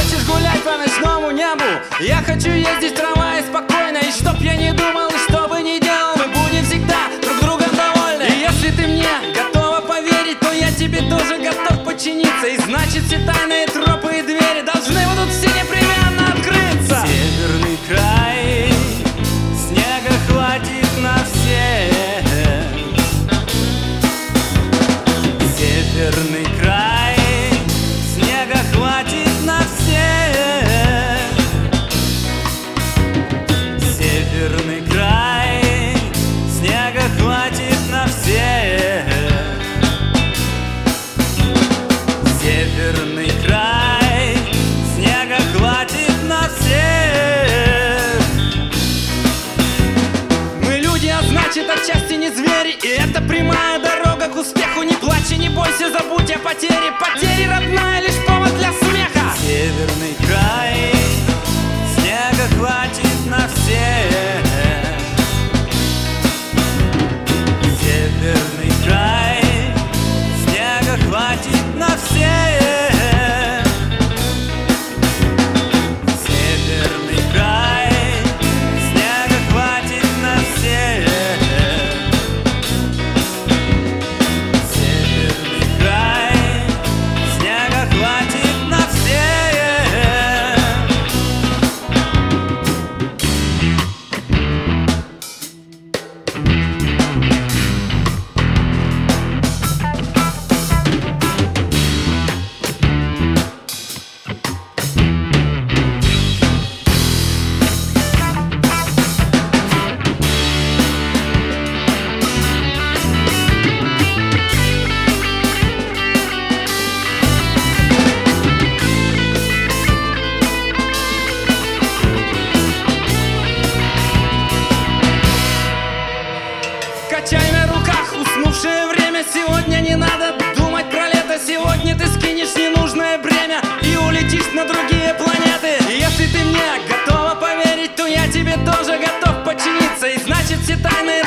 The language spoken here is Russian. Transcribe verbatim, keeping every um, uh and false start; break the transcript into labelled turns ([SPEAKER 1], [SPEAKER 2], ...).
[SPEAKER 1] Хочешь гулять по ночному небу? Я хочу ездить в трамвае спокойно. И чтоб я не думал, и что бы ни делал, мы будем всегда друг другом довольны. И если ты мне готова поверить, то я тебе тоже готов подчиниться. И значит все тайные тропы и двери должны будут все непременно открыться.
[SPEAKER 2] Северный край, снега хватит на всех. Северный край, снега хватит на всех. Северный край, снега хватит на всех. Северный край, снега хватит на всех.
[SPEAKER 1] Мы люди, а значит отчасти не звери. И это прямая дорога к успеху. Не плачь и не бойся, забудь о потере. Потери, родная, лишь повод для смеха.
[SPEAKER 2] Северный край, снега хватит на всех. Северный край, снега хватит на всех. Северный край, снега хватит на всех. Северный край, снега хватит на всех.
[SPEAKER 1] Качай на руках уснувшее время. Сегодня не надо думать про лето. Сегодня ты скинешь ненужное бремя и улетишь на другие планеты. И если ты мне готова поверить, то я тебе тоже готов подчиниться. И значит все тайные